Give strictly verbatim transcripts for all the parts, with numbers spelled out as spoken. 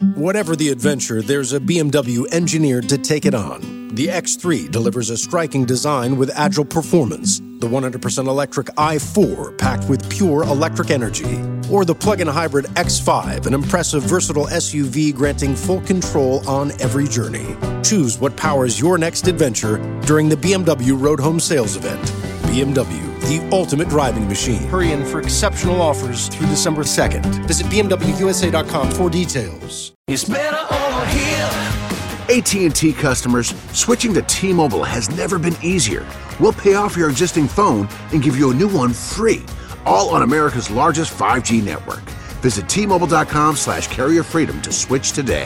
Whatever the adventure, there's a B M W engineered to take it on. The X three delivers a striking design with agile performance. The one hundred percent electric i four packed with pure electric energy. Or the plug-in hybrid X five, an impressive versatile S U V granting full control on every journey. Choose what powers your next adventure during the B M W Road Home Sales Event. B M W, the ultimate driving machine. Hurry in for exceptional offers through December second. Visit B M W U S A dot com for details. It's better over here. A T and T customers, switching to T-Mobile has never been easier. We'll pay off your existing phone and give you a new one free, all on America's largest five G network. Visit T-Mobile.com slash carrier freedom to switch today.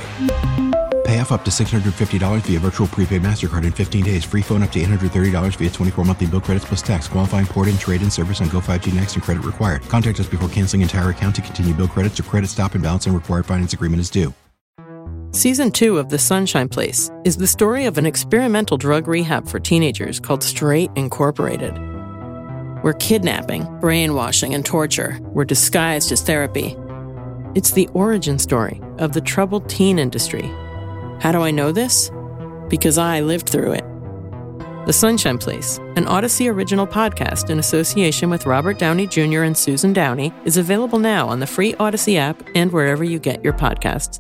Pay off up to six hundred fifty dollars via virtual prepaid MasterCard in fifteen days. Free phone up to eight hundred thirty dollars via twenty-four monthly bill credits plus tax. Qualifying port-in, trade-in service on Go five G Next and credit required. Contact us before canceling entire account to continue bill credits or credit stop and balance and required finance agreement is due. Season two of The Sunshine Place is the story of an experimental drug rehab for teenagers called Straight Incorporated, where kidnapping, brainwashing, and torture were disguised as therapy. It's the origin story of the troubled teen industry. How do I know this? Because I lived through it. The Sunshine Place, an Odyssey original podcast in association with Robert Downey Junior and Susan Downey, is available now on the free Odyssey app and wherever you get your podcasts.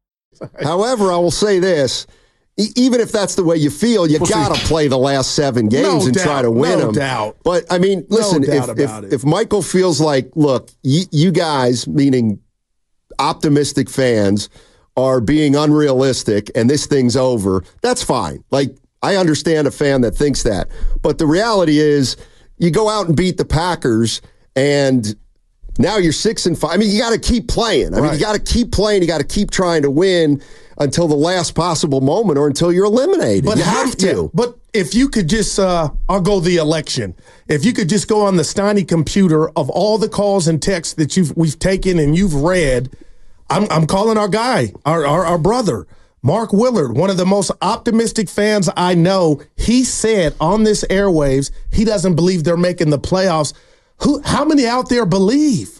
However, I will say this. E- even if that's the way you feel, you Well, got to play the last seven games No and doubt, try to win no them. doubt. But, I mean, listen, No doubt if, about if, it. if Michael feels like, look, y- you guys, meaning optimistic fans, are being unrealistic and this thing's over, that's fine. Like, I understand a fan that thinks that. But the reality is you go out and beat the Packers and now you're six and five. I mean, you got to keep playing. I mean, Right. you got to keep playing. You got to keep trying to win until the last possible moment or until you're eliminated. But you how, have to. yeah, but if you could just, uh, I'll go the election. If you could just go on the Steiny computer of all the calls and texts that you've we've taken and you've read, I'm I'm calling our guy, our, our our brother, Mark Willard, one of the most optimistic fans I know. He said on this airwaves he doesn't believe they're making the playoffs. Who? How many out there believe?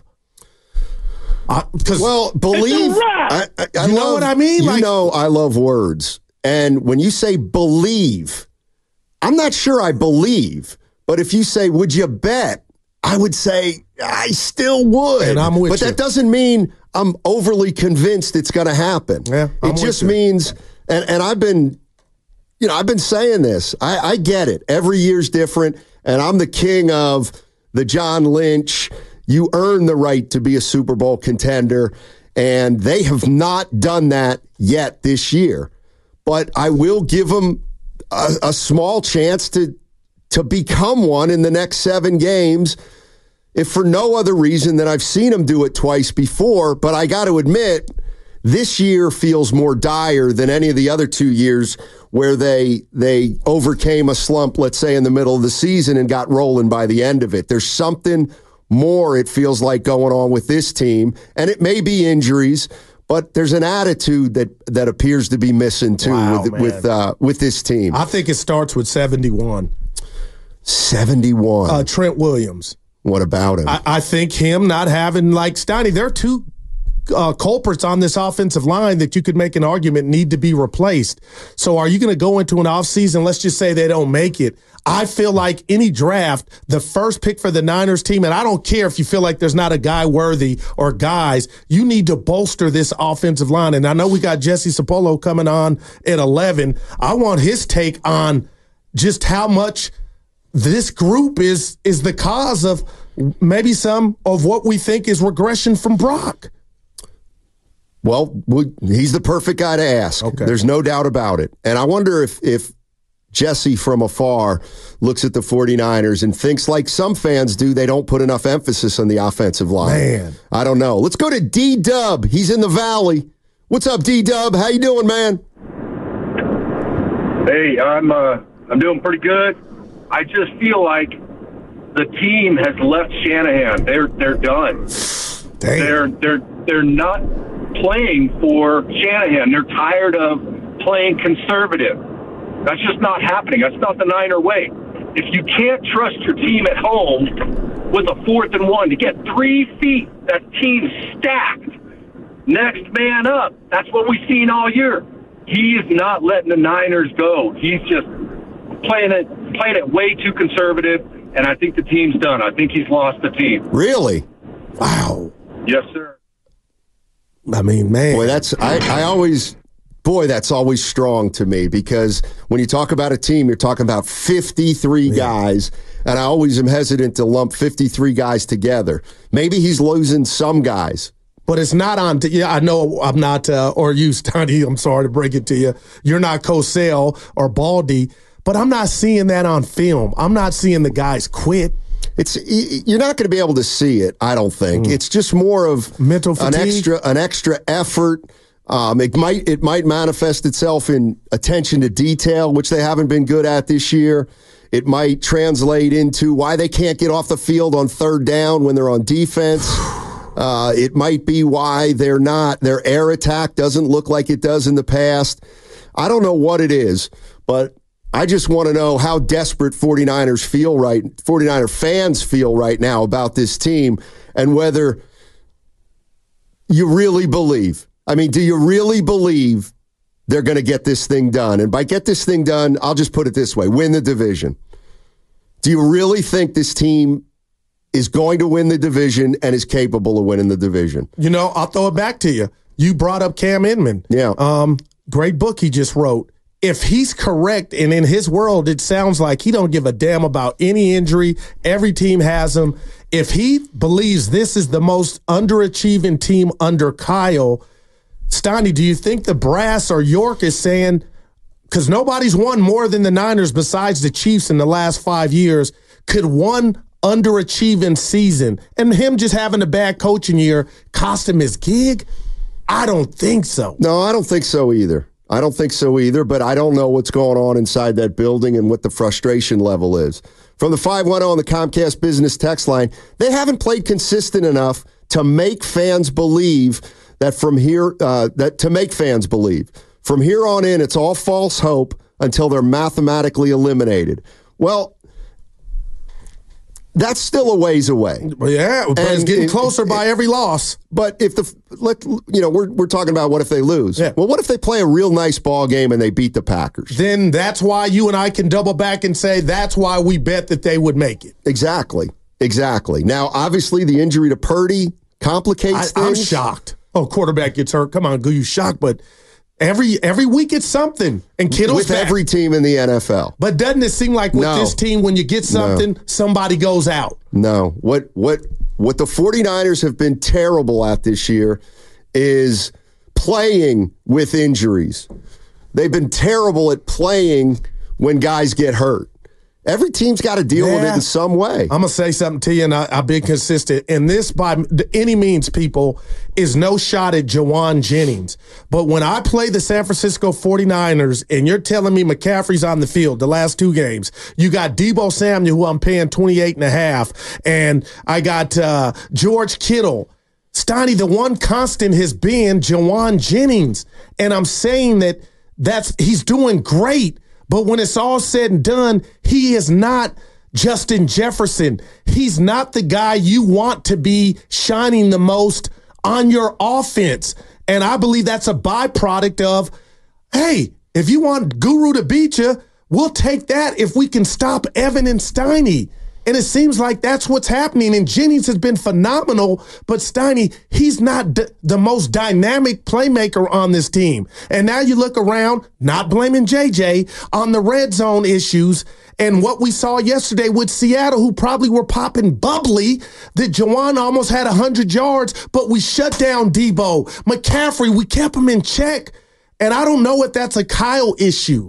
Uh, well, believe. I, I, I you love, know what I mean? You Like, know, I love words. And when you say believe, I'm not sure I believe. But if you say, would you bet? I would say, I still would. And I'm with but you. that doesn't mean I'm overly convinced it's going to happen. Yeah, I'm it with just you. means, and, and I've been, you know, I've been saying this. I, I get it. Every year's different. And I'm the king of the John Lynch. You earn the right to be a Super Bowl contender, and they have not done that yet this year. But I will give them a, a small chance to to become one in the next seven games, if for no other reason than I've seen them do it twice before. But I got to admit, this year feels more dire than any of the other two years where they they overcame a slump, let's say, in the middle of the season and got rolling by the end of it. There's something more, it feels like, going on with this team. And it may be injuries, but there's an attitude that that appears to be missing, too, Wow, with man. with, uh, with this team. I think it starts with seventy-one. seventy-one. Uh, Trent Williams. What about him? I, I think him not having, like Steiny, there are two uh, culprits on this offensive line that you could make an argument need to be replaced. So are you going to go into an offseason, let's just say they don't make it? I feel like any draft, the first pick for the Niners team, and I don't care if you feel like there's not a guy worthy or guys, you need to bolster this offensive line. And I know we got Jesse Sapolo coming on at eleven. I want his take on just how much this group is is the cause of maybe some of what we think is regression from Brock. Well, we, he's the perfect guy to ask. Okay. There's no doubt about it. And I wonder if if Jesse from afar looks at the 49ers and thinks, like some fans do, they don't put enough emphasis on the offensive line. Man. I don't know. Let's go to D-Dub. He's in the Valley. What's up, D-Dub? How you doing, man? Hey, I'm uh, I'm doing pretty good. I just feel like the team has left Shanahan. They're they're done. Damn. They're they're they're not playing for Shanahan. They're tired of playing conservative. That's just not happening. That's not the Niner way. If you can't trust your team at home with a fourth and one to get three feet, that team's stacked. next man up. That's what we've seen all year. He is not letting the Niners go. He's just playing it playing it way too conservative, and I think the team's done. I think he's lost the team. Really? Wow. Yes, sir. I mean, man. Boy, that's I, I always boy, that's always strong to me, because when you talk about a team, you're talking about fifty-three yeah. guys, and I always am hesitant to lump fifty-three guys together. Maybe he's losing some guys. But it's not on. T- yeah, I know I'm not, uh, or you, Stoney. I'm sorry to break it to you. You're not Cosell or Baldy, but I'm not seeing that on film. I'm not seeing the guys quit. It's you're not going to be able to see it. I don't think. Mm. It's just more of mental fatigue. an extra an extra effort. Um, it might it might manifest itself in attention to detail, which they haven't been good at this year. It might translate into why they can't get off the field on third down when they're on defense. Uh, it might be why they're not, their air attack doesn't look like it does in the past. I don't know what it is, but I just want to know how desperate 49ers feel right, 49er fans feel right now about this team, and whether you really believe. I mean, do you really believe they're going to get this thing done? And by get this thing done, I'll just put it this way, win the division. Do you really think this team is going to win the division and is capable of winning the division? You know, I'll throw it back to you. You brought up Cam Inman. Yeah. Um, great book he just wrote. If he's correct, and in his world, it sounds like he don't give a damn about any injury. Every team has him. If he believes this is the most underachieving team under Kyle, Stoney, do you think the brass or York is saying, because nobody's won more than the Niners besides the Chiefs in the last five years, could one underachieving season and him just having a bad coaching year cost him his gig? I don't think so. No, I don't think so either. I don't think so either, but I don't know what's going on inside that building and what the frustration level is. From the five one zero on the Comcast Business text line, they haven't played consistent enough to make fans believe that from here, uh, that to make fans believe. From here on in, it's all false hope until they're mathematically eliminated. Well, that's still a ways away. Well, yeah, but and it's getting closer it, by every loss. But if the let you know, we're we're talking about what if they lose? Yeah. Well, what if they play a real nice ball game and they beat the Packers? Then that's why you and I can double back and say that's why we bet that they would make it. Exactly, exactly. Now, obviously, the injury to Purdy complicates I, things. I'm shocked. Oh, quarterback gets hurt. Come on, go, you shocked, but. Every every week it's something, and Kittle's with back. Every team in the N F L. But doesn't it seem like with no. this team, when you get something, no. somebody goes out? No. What what what the 49ers have been terrible at this year is playing with injuries. They've been terrible at playing when guys get hurt. Every team's got to deal yeah. with it in some way. I'm going to say something to you, and I, I've been consistent. And this, by any means, people, is no shot at Jawan Jennings. But when I play the San Francisco 49ers, and you're telling me McCaffrey's on the field the last two games, you got Deebo Samuel, who I'm paying twenty-eight and a half, and I got uh, George Kittle. Stoney, the one constant has been Jawan Jennings. And I'm saying that that's he's doing great. But when it's all said and done, he is not Justin Jefferson. He's not the guy you want to be shining the most on your offense. And I believe that's a byproduct of, hey, if you want Guru to beat you, we'll take that if we can stop Evan and Stoney. And it seems like that's what's happening. And Jennings has been phenomenal, but Stoney, he's not d- the most dynamic playmaker on this team. And now you look around, not blaming J J, on the red zone issues and what we saw yesterday with Seattle, who probably were popping bubbly, that Jawan almost had one hundred yards, but we shut down Deebo. McCaffrey, we kept him in check. And I don't know if that's a Kyle issue.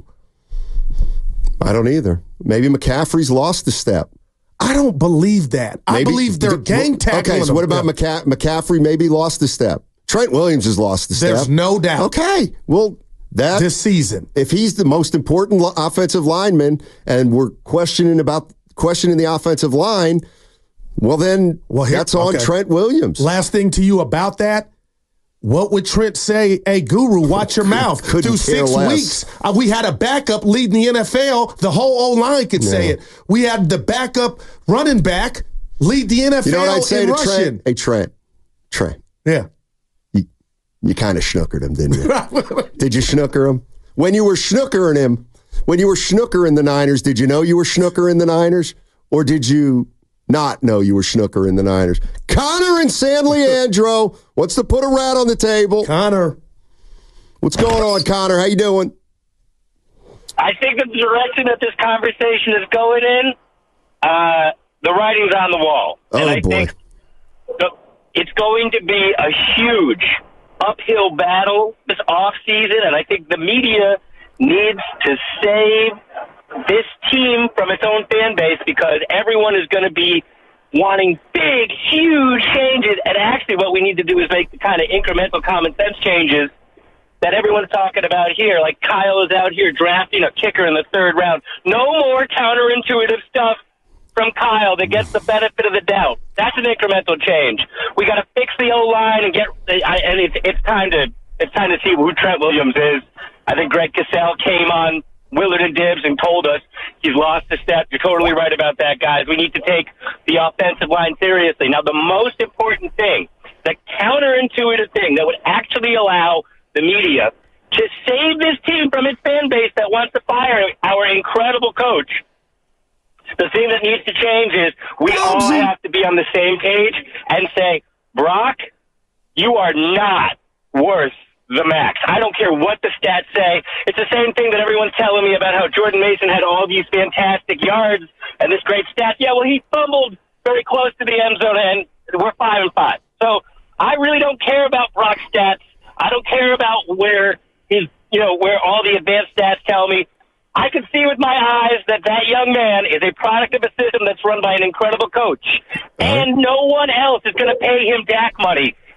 I don't either. Maybe McCaffrey's lost a step. I don't believe that. Maybe, I believe they're gang tackling. Okay, so what about yeah. McCa- McCaffrey maybe lost a step? Trent Williams has lost a step. There's no doubt. Okay, well, that this season, if he's the most important lo- offensive lineman and we're questioning about questioning the offensive line, well then well, here, that's on okay. Trent Williams. Last thing to you about that. What would Trent say? Hey, Guru, watch your mouth. Through six less. weeks, uh, we had a backup leading the N F L. The whole O-line could yeah. say it. We had the backup running back lead the N F L you know what I'd say in to rushing. Trent? Hey, Trent. Trent. Yeah. You, You kind of schnookered him, didn't you? Did you schnooker him? When you were schnookering him, when you were schnookering the Niners, did you know you were schnookering the Niners? Or did you not know you were schnookering the Niners? Connor and San Leandro wants to put a rat on the table. Connor. What's going on, Connor? How you doing? I think the direction that this conversation is going in, uh, the writing's on the wall. Oh, and I boy. think the, it's going to be a huge uphill battle this offseason, and I think the media needs to save this team from its own fan base because everyone is going to be wanting big, huge changes, and actually what we need to do is make the kind of incremental common sense changes that everyone's talking about here. Like Kyle is out here drafting a kicker in the third round. No more counterintuitive stuff from Kyle that gets the benefit of the doubt. That's an incremental change. We got to fix the O-line and get, and it's it's time to it's time to see who Trent Williams is. I think Greg Cassell came on Willard and Dibbs and told us he's lost a step. You're totally right about that, guys. We need to take the offensive line seriously. Now, the most important thing, the counterintuitive thing that would actually allow the media to save this team from its fan base that wants to fire our incredible coach. The thing that needs to change is we all have to be on the same page and say, Brock, you are not worth the max. I don't care what the stats say. It's the same thing that everyone's telling me about how Jordan Mason had all these fantastic yards and this great stat. Yeah, well, he fumbled very close to the end zone, and we're five and five. So I really don't care about Brock's stats. I don't care about where his, you know, where all the advanced stats tell me. I can see with my eyes that that young man is a product of a system that's run by an incredible coach. And no one else is going to pay him D A C money